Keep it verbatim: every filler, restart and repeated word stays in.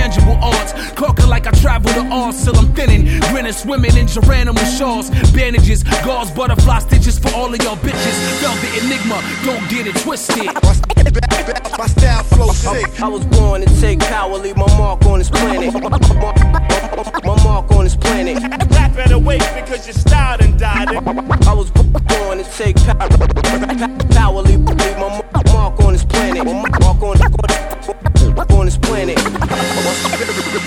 tangible odds. Clocking like I travel the arts till I'm thinning. Grinning, swimming in Geronimo shawls. Bandages, gauze, butterfly stitches for all of y'all bitches. Velvet enigma, don't get it twisted. My style flow sick. I was born to take power, leave my mark on this planet. My mark on this planet. Rap better wait because your style done died. I was born to take power.